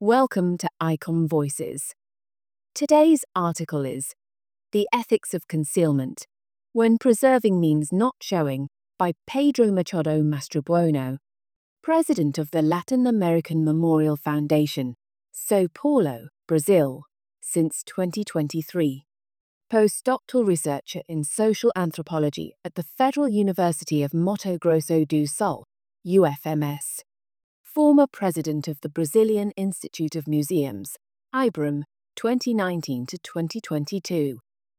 Welcome to ICOM Voices. Today's article is The Ethics of Concealment, When Preserving Means Not Showing, by Pedro Machado Mastrobuono, President of the Latin American Memorial Foundation, São Paulo, Brazil, since 2023. Postdoctoral researcher in social anthropology at the Federal University of Mato Grosso do Sul, UFMS. Former president of the Brazilian Institute of Museums, IBRAM, 2019 to 2022.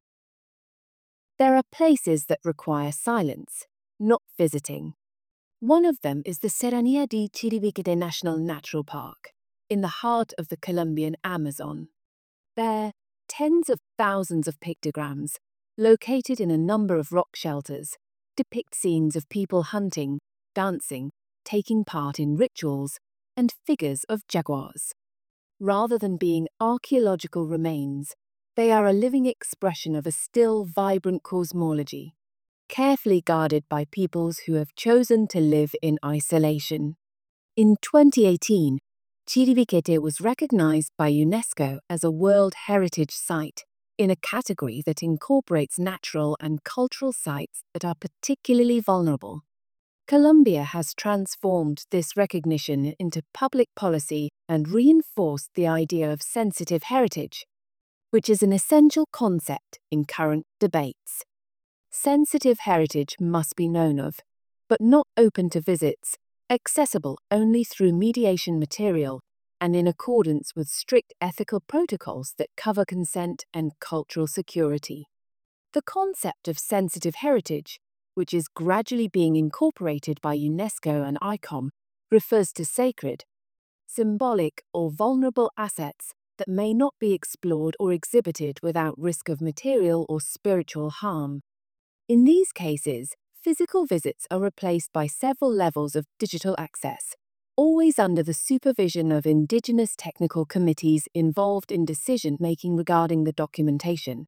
There are places that require silence, not visiting. One of them is the Serrania de Chiribiquete National Natural Park, in the heart of the Colombian Amazon. There, tens of thousands of pictograms, located in a number of rock shelters, depict scenes of people hunting, dancing, taking part in rituals, and figures of jaguars. Rather than being archaeological remains, they are a living expression of a still vibrant cosmology, carefully guarded by peoples who have chosen to live in isolation. In 2018, Chiribiquete was recognized by UNESCO as a World Heritage Site in a category that incorporates natural and cultural sites that are particularly vulnerable. Colombia has transformed this recognition into public policy and reinforced the idea of sensitive heritage, which is an essential concept in current debates. Sensitive heritage must be known of, but not open to visits, accessible only through mediation material, and in accordance with strict ethical protocols that cover consent and cultural security. The concept of sensitive heritage, which is gradually being incorporated by UNESCO and ICOM, refers to sacred, symbolic, or vulnerable assets that may not be explored or exhibited without risk of material or spiritual harm. In these cases, physical visits are replaced by several levels of digital access, always under the supervision of indigenous technical committees involved in decision-making regarding the documentation,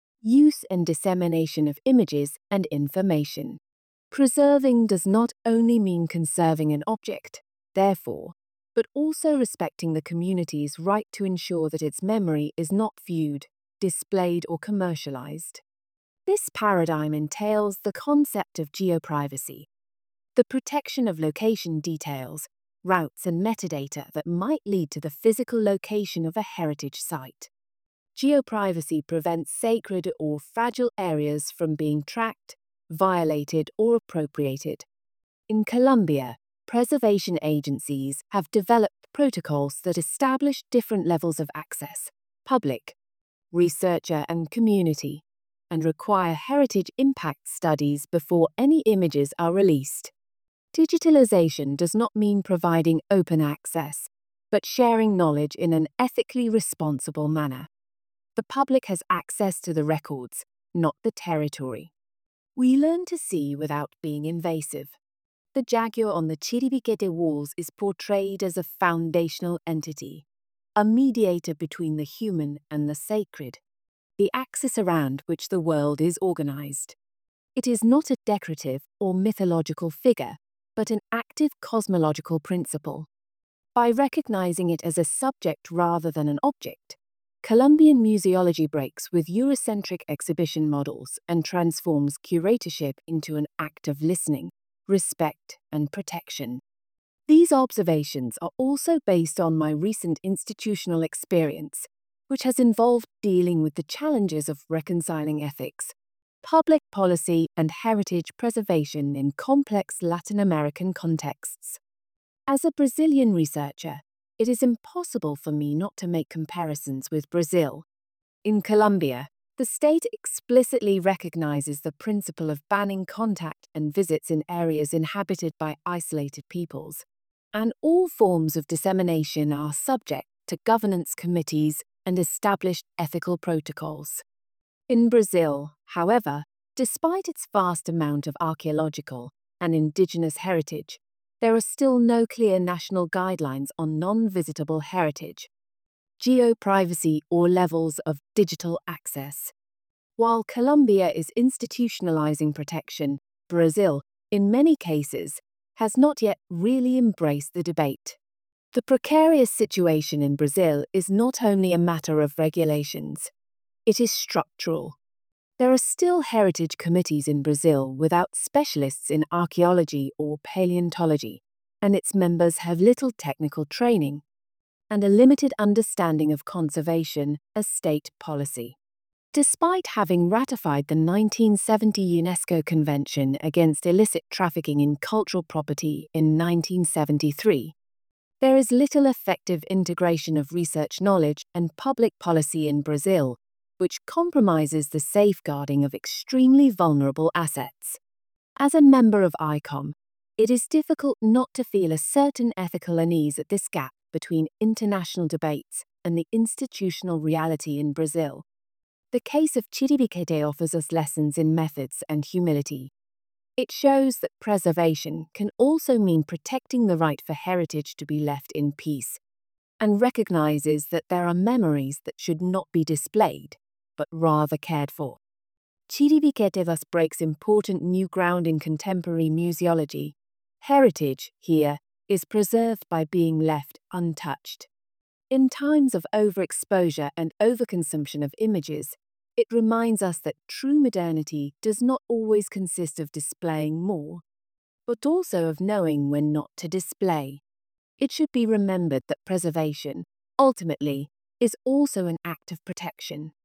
use and dissemination of images and information. Preserving does not only mean conserving an object, therefore, but also respecting the community's right to ensure that its memory is not viewed, displayed, or commercialized. This paradigm entails the concept of geoprivacy, the protection of location details, routes, and metadata that might lead to the physical location of a heritage site. Geoprivacy prevents sacred or fragile areas from being tracked, violated, or appropriated. In Colombia, preservation agencies have developed protocols that establish different levels of access: public, researcher, and community, and require heritage impact studies before any images are released. Digitalization does not mean providing open access, but sharing knowledge in an ethically responsible manner. The public has access to the records, not the territory. We learn to see without being invasive. The jaguar on the Chiribiquete walls is portrayed as a foundational entity, a mediator between the human and the sacred, the axis around which the world is organized. It is not a decorative or mythological figure, but an active cosmological principle. By recognizing it as a subject rather than an object, Colombian museology breaks with Eurocentric exhibition models and transforms curatorship into an act of listening, respect, and protection. These observations are also based on my recent institutional experience, which has involved dealing with the challenges of reconciling ethics, public policy, and heritage preservation in complex Latin American contexts. As a Brazilian researcher, it is impossible for me not to make comparisons with Brazil. In Colombia, the state explicitly recognizes the principle of banning contact and visits in areas inhabited by isolated peoples, and all forms of dissemination are subject to governance committees and established ethical protocols. In Brazil, however, despite its vast amount of archaeological and indigenous heritage, there are still no clear national guidelines on non-visitable heritage, geoprivacy, or levels of digital access. While Colombia is institutionalizing protection, Brazil, in many cases, has not yet really embraced the debate. The precarious situation in Brazil is not only a matter of regulations, it is structural. There are still heritage committees in Brazil without specialists in archaeology or paleontology, and its members have little technical training and a limited understanding of conservation as state policy. Despite having ratified the 1970 UNESCO Convention against illicit trafficking in cultural property in 1973, there is little effective integration of research knowledge and public policy in Brazil, which compromises the safeguarding of extremely vulnerable assets. As a member of ICOM, it is difficult not to feel a certain ethical unease at this gap between international debates and the institutional reality in Brazil. The case of Chiribiquete offers us lessons in methods and humility. It shows that preservation can also mean protecting the right for heritage to be left in peace, and recognizes that there are memories that should not be displayed, but rather cared for. Chiribiquete thus breaks important new ground in contemporary museology. Heritage, here, is preserved by being left untouched. In times of overexposure and overconsumption of images, it reminds us that true modernity does not always consist of displaying more, but also of knowing when not to display. It should be remembered that preservation, ultimately, is also an act of protection.